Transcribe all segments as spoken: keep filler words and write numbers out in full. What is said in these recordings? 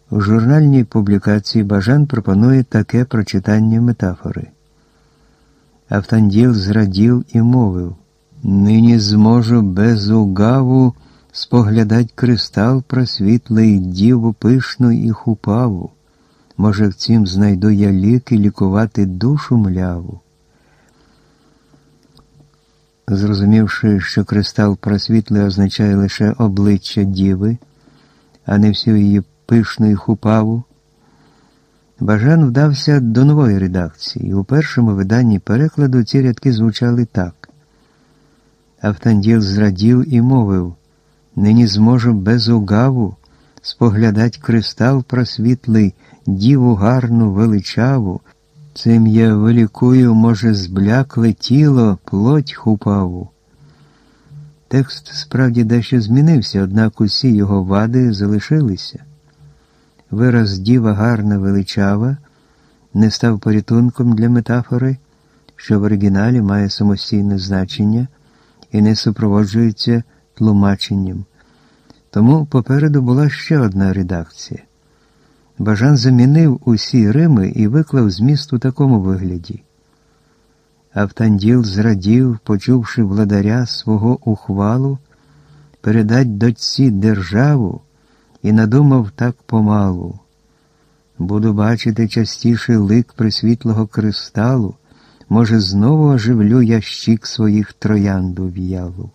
У журнальній публікації Бажан пропонує таке прочитання метафори. Автанділ зрадів і мовив: «Нині зможу без угаву споглядать кристал просвітлий, діву пишну і хупаву. Може, в цім знайду я ліки лікувати душу мляву». Зрозумівши, що кристал просвітлий означає лише обличчя діви, а не всю її пишну і хупаву, Бажан вдався до нової редакції. У першому виданні перекладу ці рядки звучали так. Автанділ зрадів і мовив: «Нині зможу без угаву споглядать кристал просвітлий, діву гарну, величаву. Цим я вилікую, може, зблякле тіло, плоть хупаву». Текст справді дещо змінився, однак усі його вади залишилися. Вираз «діва гарна, величава» не став порятунком для метафори, що в оригіналі має самостійне значення і не супроводжується тлумаченням. Тому попереду була ще одна редакція. Бажан замінив усі рими і виклав зміст у такому вигляді. Автанділ зрадів, почувши владаря свого ухвалу, передать дочці державу, і надумав так помалу. Буду бачити частіше лик присвітлого кристалу, може, знову оживлю я щік своїх троянду в'ялу.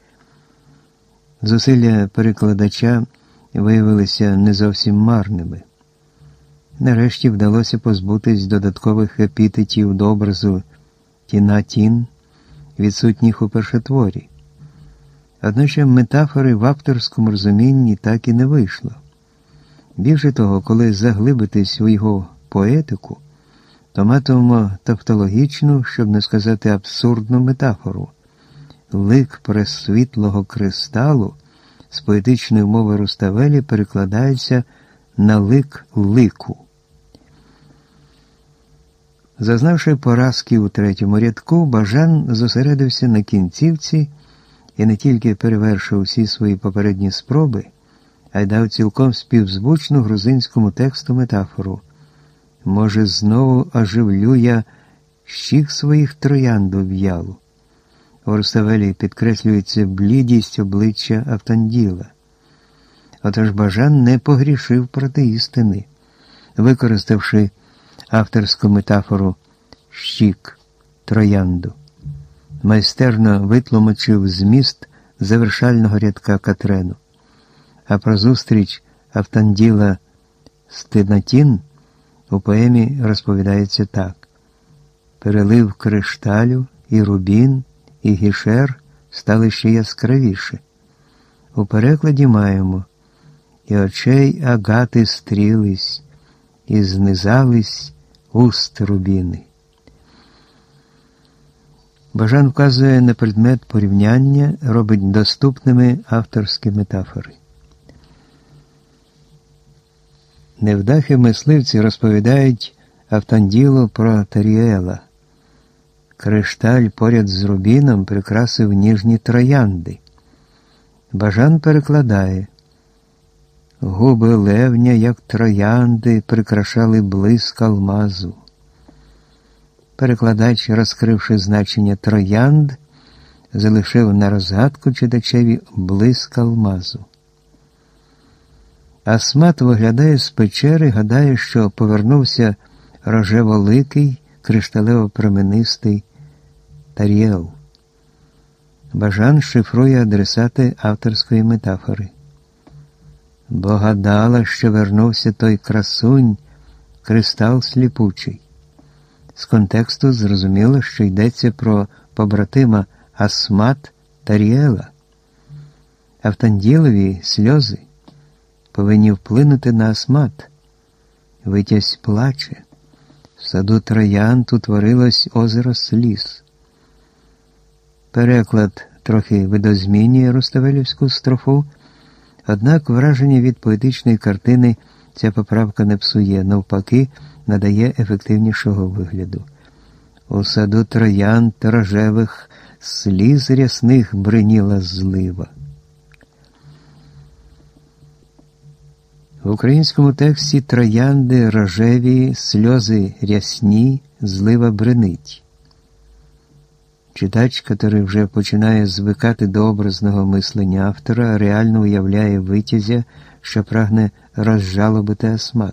Зусилля перекладача виявилися не зовсім марними. Нарешті вдалося позбутись додаткових епітетів до образу «тіна-тін», відсутніх у першотворі. Одначе метафори в авторському розумінні так і не вийшло. Більше того, коли заглибитись у його поетику, то матимемо тавтологічну, щоб не сказати абсурдну метафору. Лик пресвітлого кристалу з поетичної мови Руставелі перекладається на лик лику. Зазнавши поразки у третьому рядку, Бажан зосередився на кінцівці і не тільки перевершив всі свої попередні спроби, а й дав цілком співзвучну грузинському тексту метафору. Може, знову оживлю я щік своїх троянду в'ялу. У Руставелі підкреслюється блідість обличчя Автанділа. Отож Бажан не погрішив проти істини, використавши авторську метафору «щік», «троянду». Майстерно витлумачив зміст завершального рядка Катрену. А про зустріч Автанділа з Тинатін у поемі розповідається так. Перелив кришталю, і рубін, і гішер стали ще яскравіше. У перекладі маємо «І очей агати стрілись, і знизались уст рубіни». Бажан вказує на предмет порівняння, робить доступними авторські метафори. Невдахи мисливці розповідають Автанділу про Таріела. Кришталь поряд з рубіном прикрасив ніжні троянди. Бажан перекладає: губи левня, як троянди, прикрашали блиск алмазу. Перекладач, розкривши значення троянд, залишив на розгадку читачеві блиск алмазу. Асмат виглядає з печери, гадає, що повернувся рожеволикий, кришталево-променистий Таріел. Бажан шифрує адресати авторської метафори. Бо гадала, що вернувся той красунь, кристал сліпучий. З контексту зрозуміло, що йдеться про побратима Асмат Таріела. Автанділові сльози повинні вплинути на Асмат. Витязь плаче. В саду троянд утворилось озеро сліз. Переклад трохи видозмінює руставелівську строфу, однак враження від поетичної картини ця поправка не псує, навпаки, надає ефективнішого вигляду. У саду троянд рожевих сліз рясних бриніла злива. В українському тексті троянди рожеві, сльози рясні, злива бренить. Читач, який вже починає звикати до образного мислення автора, реально уявляє витязя, що прагне розжалобити Асмат.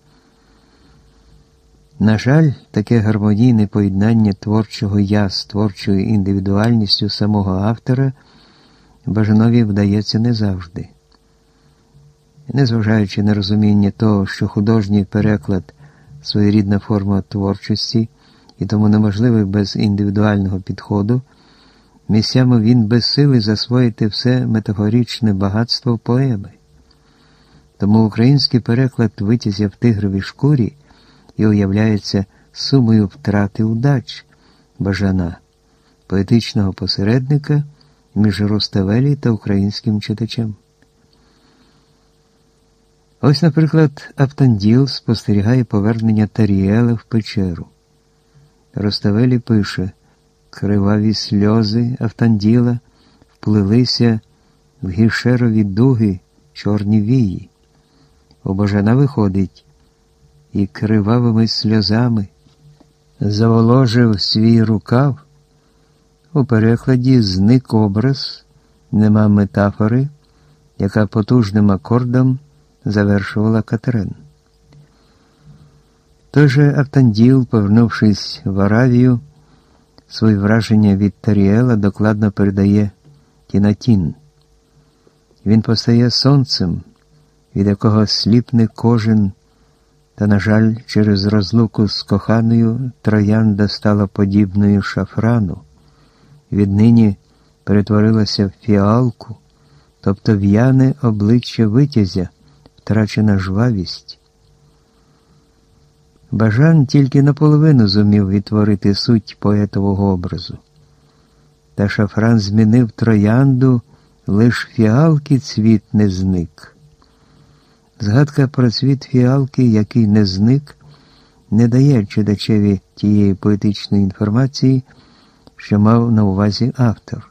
На жаль, таке гармонійне поєднання творчого «я» з творчою індивідуальністю самого автора Бажанові вдається не завжди. Незважаючи на розуміння того, що художній переклад – своєрідна форма творчості і тому неможливий без індивідуального підходу, місцями він безсилий засвоїти все метафоричне багатство поеми. Тому український переклад «Витязя в тигровій шкурі» і уявляється сумою втрати удач Бажана, поетичного посередника між Руставелі та українським читачем. Ось, наприклад, Автанділ спостерігає повернення Таріела в печеру. Руставелі пише: «Криваві сльози Автанділа вплилися в гішерові дуги чорні вії». У Бажана виходить: «І кривавими сльозами заволожив свій рукав». У перекладі зник образ, нема метафори, яка потужним акордом завершувала Катрен. Той же Автанділ, повернувшись в Аравію, свої враження від Таріела докладно передає Тінатін. Він постає сонцем, від якого сліпне кожен, та, на жаль, через розлуку з коханою троянда стала подібною шафрану, віднині перетворилася в фіалку, тобто в'яне обличчя витязя, втрачена жвавість. Бажан тільки наполовину зумів відтворити суть поетового образу. Та шафран змінив троянду, лиш фіалки цвіт не зник. Згадка про цвіт фіалки, який не зник, не дає читачеві тієї поетичної інформації, що мав на увазі автор.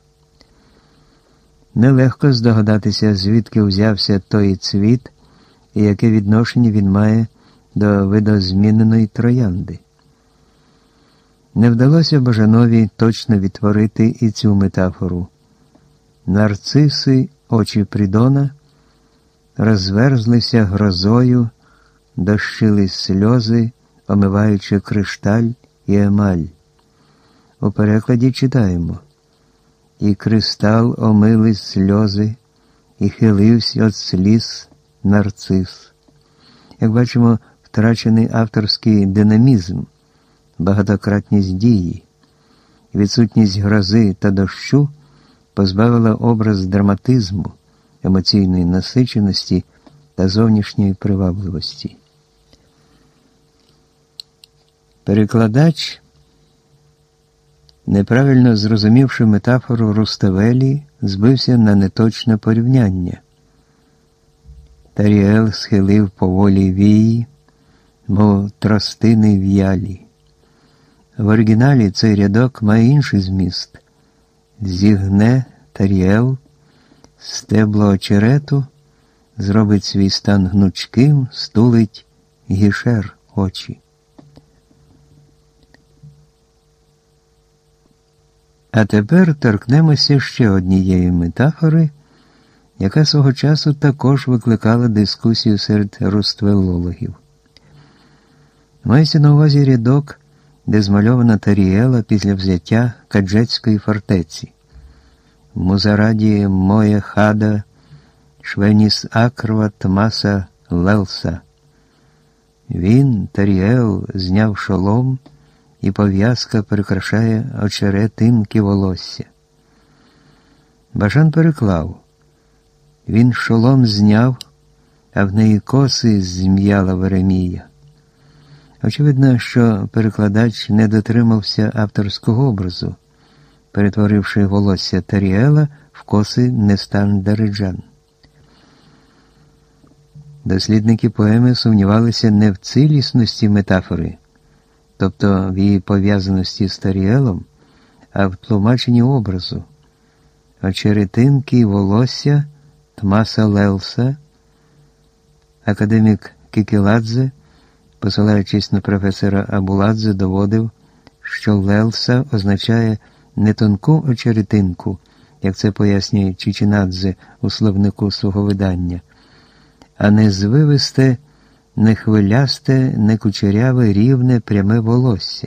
Нелегко здогадатися, звідки взявся той цвіт і яке відношення він має до видозміненої троянди. Не вдалося Бажанові точно відтворити і цю метафору. Нарциси, очі Придона, розверзлися грозою, дощили сльози, омиваючи кришталь і емаль. У перекладі читаємо: «І кристал омили сльози, і хилився від сліз нарцис». Як бачимо, втрачений авторський динамізм, багатократність дії, відсутність грози та дощу позбавила образ драматизму, емоційної насиченості та зовнішньої привабливості. Перекладач, неправильно зрозумівши метафору Руставелі, збився на неточне порівняння. Таріел схилив поволі вії, мов тростини в'ялі. В оригіналі цей рядок має інший зміст. Зігне Таріел стебло очерету, зробить свій стан гнучким, стулить гішер очі. А тепер торкнемося ще однієї метафори, яка свого часу також викликала дискусію серед руствелологів. Мається на увазі рядок, де змальована Таріела після взяття Каджецької фортеці. «Музараді моє хада, швеніс акрва тмаса лелса». Він, Таріел, зняв шолом, і пов'язка прикрашає очеретинки волосся. Бажан переклав: «Він шолом зняв, а в неї коси зм'яла Веремія». Очевидно, що перекладач не дотримався авторського образу, перетворивши волосся Таріела в коси Нестан Дариджан. Дослідники поеми сумнівалися не в цілісності метафори, тобто в її пов'язаності з Таріелом, а в тлумаченні образу. Очеретинки волосся Тмаса Лелса, Академік Кікіладзе, посилаючись на професора Абуладзе, доводив, що Лелса означає не тонку очеретинку, як це пояснює Чичинадзе у словнику свого видання, а не звивисте, не хвилясте, не кучеряве, рівне, пряме волосся.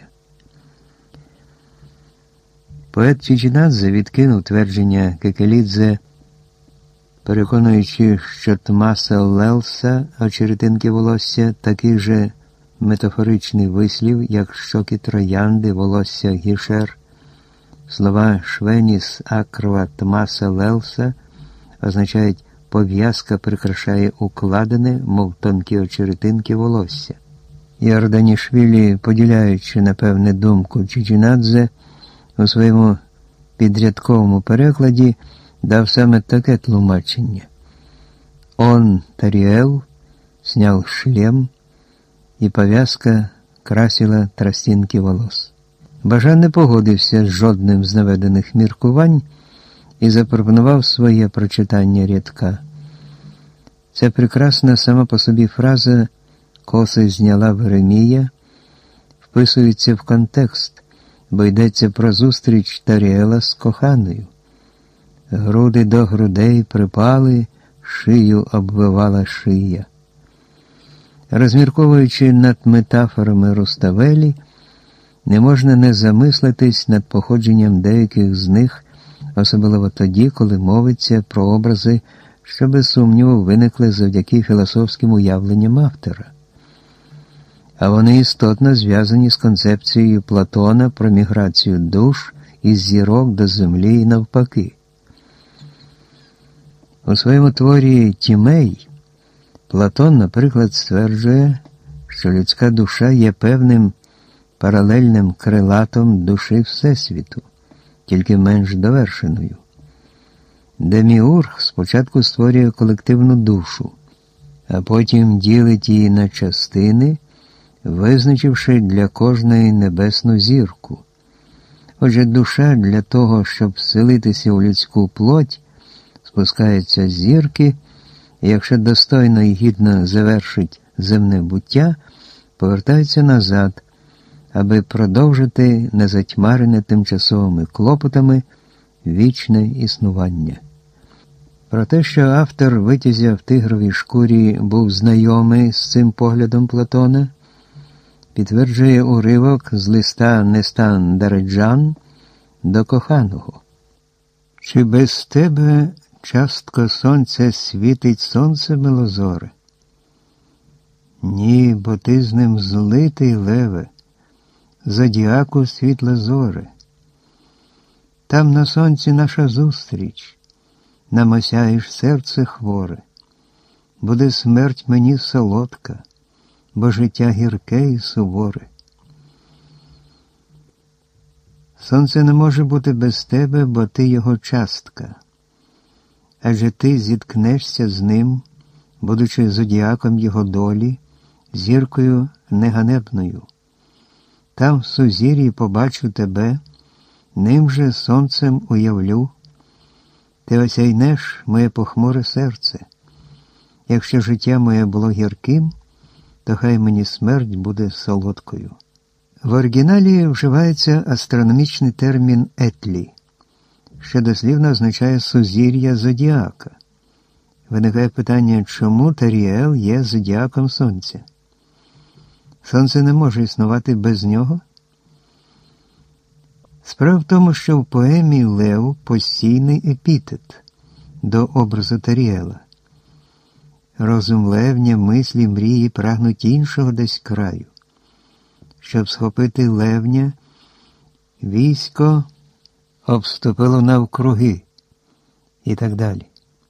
Поет Чичинадзе відкинув твердження Кекелідзе, переконуючи, що Тмаса Лелса, очеретинки волосся, такий же метафоричний вислів, як щоки троянди, волосся гішер. Слова «швеніс акрва Тмаса Лелса» означають «пов'язка прикрашає укладене, мов тонкі очеретинки волосся». Йорданішвілі, поділяючи, напевне, думку Чичинадзе, у своєму підрядковому перекладі дав саме таке тлумачення. Он, Таріел, снял шлем, і пов'язка красила тростинки волос. Бажан не погодився з жодним з наведених міркувань і запропонував своє прочитання рядка. Ця прекрасна сама по собі фраза «коси зняла Веремія» вписується в контекст, бо йдеться про зустріч Таріела з коханою. Груди до грудей припали, шию обвивала шия. Розмірковуючи над метафорами Руставелі, не можна не замислитись над походженням деяких з них, особливо тоді, коли мовиться про образи, що без сумніву виникли завдяки філософським уявленням автора. А вони істотно зв'язані з концепцією Платона про міграцію душ із зірок до землі і навпаки. У своєму творі «Тімей» Платон, наприклад, стверджує, що людська душа є певним паралельним крилатом душі Всесвіту, тільки менш довершеною. Деміург спочатку створює колективну душу, а потім ділить її на частини, визначивши для кожної небесну зірку. Отже, душа для того, щоб вселитися у людську плоть, спускається з зірки, і якщо достойно і гідно завершить земне буття, повертається назад, аби продовжити незатьмарене тимчасовими клопотами вічне існування. Про те, що автор «Витязя в тигровій шкурі» був знайомий з цим поглядом Платона, підтверджує уривок з листа Нестан Дареджан до коханого. «Чи без тебе, частко сонця, світить сонце милозоре? Ні, бо ти з ним злитий, леве, зодіаку світле зоре. Там на сонці наша зустріч, нам осяєш серце хворе. Буде смерть мені солодка, бо життя гірке і суворе. Сонце не може бути без тебе, бо ти його частка. Адже ти зіткнешся з ним, будучи зодіаком його долі, зіркою неганебною. Там в сузір'ї побачу тебе, ним же сонцем уявлю. Ти осяйнеш моє похмуре серце. Якщо життя моє було гірким, то хай мені смерть буде солодкою». В оригіналі вживається астрономічний термін «етлі», що дослівно означає «сузір'я зодіака». Виникає питання, чому Таріел є зодіаком Сонця? Сонце не може існувати без нього? Справа в тому, що в поемі Лев постійний епітет до образу Таріела. Розум левня, мислі, мрії прагнуть іншого десь краю. Щоб схопити левня, військо обступило навкруги і так далі.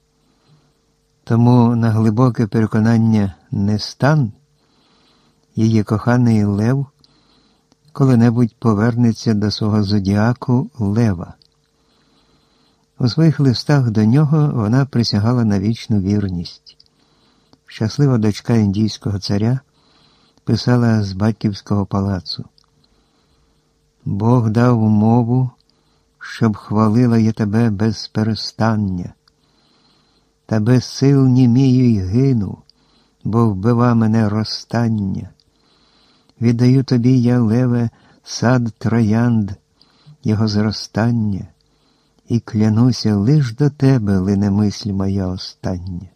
Тому на глибоке переконання Нестан, її коханий Лев, коли-небудь повернеться до свого зодіаку Лева. У своїх листах до нього вона присягала на вічну вірність. Щаслива дочка індійського царя писала з батьківського палацу: «Бог дав умову, щоб хвалила я тебе без перестання, та без сил німію й гину, бо вбива мене розстання. Віддаю тобі я, леве, сад троянд, його зростання, і клянуся, лиш до тебе лине мисль моя остання.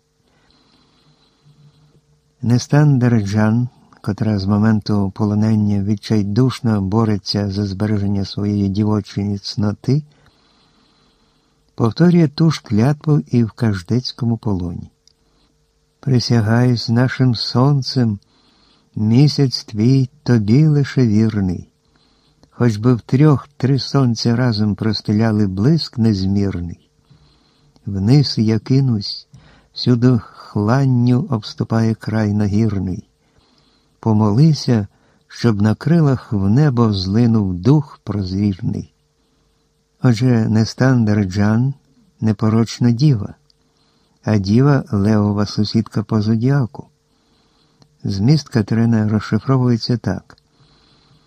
Нестан Дереджан, котра з моменту полонення відчайдушно бореться за збереження своєї дівочої цноти, повторює ту ж клятву і в каждецькому полоні. Присягаюсь нашим сонцем, місяць твій тобі лише вірний, хоч би втрьох три сонця разом простеляли блиск незмірний. Вниз я кинусь, всюди хланню обступає край нагірний. Помолися, щоб на крилах в небо злинув дух прозрірний. Отже, Нестан Дереджан – непорочна діва, а діва – левова сусідка по зодіаку. Зміст Катерини розшифровується так.